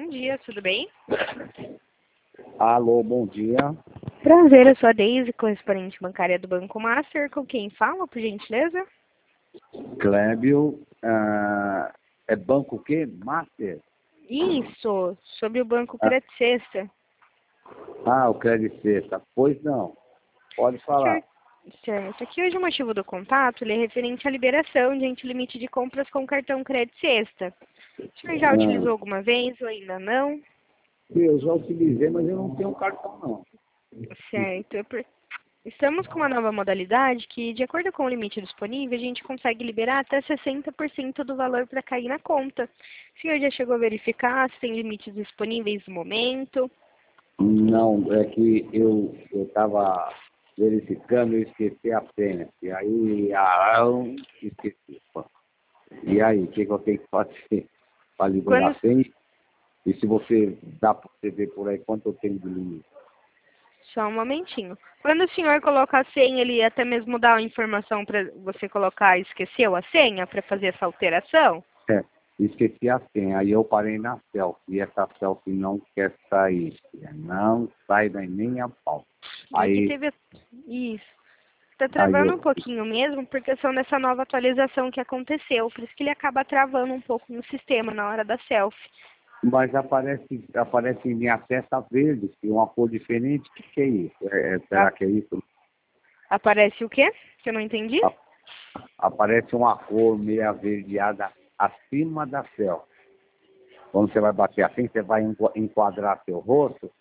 dia, tudo bem? Alô, bom dia. Prazer, eu sou a Deise, correspondente bancária do Banco Master. Com quem fala, por gentileza? Clébio, é banco o quê? Master? Isso, sobre o Banco Crédito Sexta. O Crédito Sexta. Pois não, pode falar. Certo. Aqui hoje o motivo do contato ele é referente à liberação de limite de compras com cartão Crédito Sexta. O senhor já utilizou alguma vez ou ainda não? Eu já utilizei, mas eu não tenho cartão não. Certo. Estamos com uma nova modalidade que, de acordo com o limite disponível, a gente consegue liberar até 60% do valor para cair na conta. O senhor já chegou a verificar se tem limites disponíveis no momento? Não, é que eu estava verificando e esqueci a senha. E aí, esqueci. Pô. E aí, o que eu tenho que fazer para liberar a senha? E se você dá para você ver por aí quanto eu tenho de limite? Só um momentinho. Quando o senhor coloca a senha, ele até mesmo dá a informação para você colocar, esqueceu a senha para fazer essa alteração? Esqueci a senha, aí eu parei na selfie, e essa selfie não quer sair, não sai nem a pau. Aqui Aí, teve isso. Está travando um pouquinho mesmo, porque são dessa nova atualização que aconteceu. Por isso que ele acaba travando um pouco no sistema na hora da selfie. mas aparece em minha testa verde, e uma cor diferente, o que é isso? Será que é isso? Aparece o quê? Que eu não entendi? Aparece uma cor meio averdeada acima da selfie. Quando você vai bater assim, você vai enquadrar seu rosto,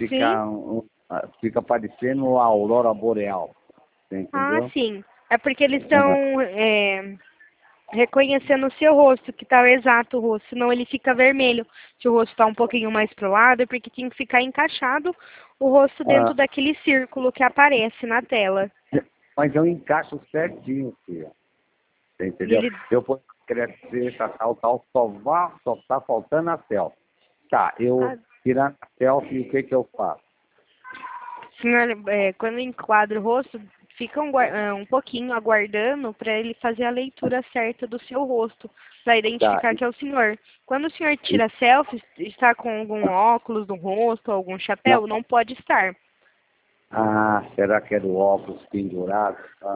fica parecendo a aurora boreal. Você entendeu? Sim. É porque eles estão reconhecendo o seu rosto, que está exato o rosto, senão ele fica vermelho. Se o rosto está um pouquinho mais pro lado, é porque tem que ficar encaixado o rosto dentro daquele círculo que aparece na tela. Mas eu encaixo certinho, filha. Você entendeu? Eu vou crescer, tal, só tá faltando a selfie. Tá, eu tirando a selfie, o que eu faço? Senhor, quando enquadra o rosto, fica um pouquinho aguardando para ele fazer a leitura certa do seu rosto, para identificar que é o senhor. Quando o senhor tira a selfie, está com algum óculos no rosto, algum chapéu, não pode estar. Será que é do óculos pendurado?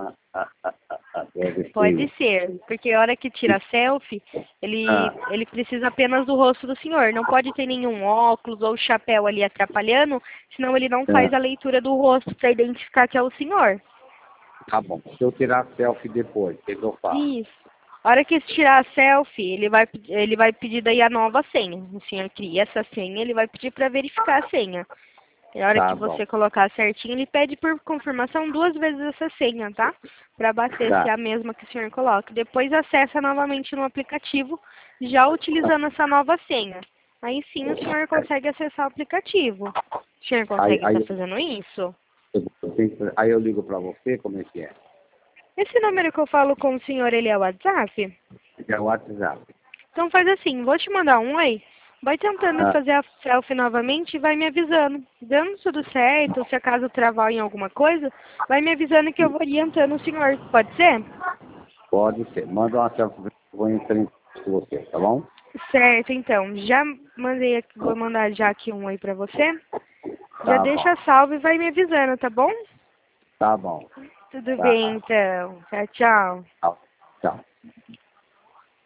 Deve Pode ser, porque a hora que tira a selfie, ele precisa apenas do rosto do senhor. Não pode ter nenhum óculos ou chapéu ali atrapalhando, senão ele não faz a leitura do rosto para identificar que é o senhor. Tá bom. Se eu tirar a selfie depois, o que eu faço? Isso. A hora que tirar a selfie, ele vai pedir daí a nova senha. O senhor cria essa senha, ele vai pedir para verificar a senha. E a hora que você colocar certinho, ele pede por confirmação 2 vezes essa senha, tá? Para bater se é a mesma que o senhor coloca. Depois acessa novamente no aplicativo, já utilizando essa nova senha. Aí sim o senhor consegue acessar o aplicativo. O senhor consegue estar fazendo isso? Aí eu ligo para você, como é que é? Esse número que eu falo com o senhor, ele é o WhatsApp? É o WhatsApp. Então faz assim, vou te mandar um oi. Vai tentando fazer a selfie novamente e vai me avisando. Dando tudo certo, se acaso travar em alguma coisa, vai me avisando que eu vou orientando o senhor. Pode ser? Pode ser. Manda uma selfie, vou entrar em contato com você, tá bom? Certo, então. Já mandei aqui, vou mandar já aqui um oi pra você. Já deixa salvo e vai me avisando, tá bom? Tá bom. Tudo bem, então. Tchau, tchau. Tchau.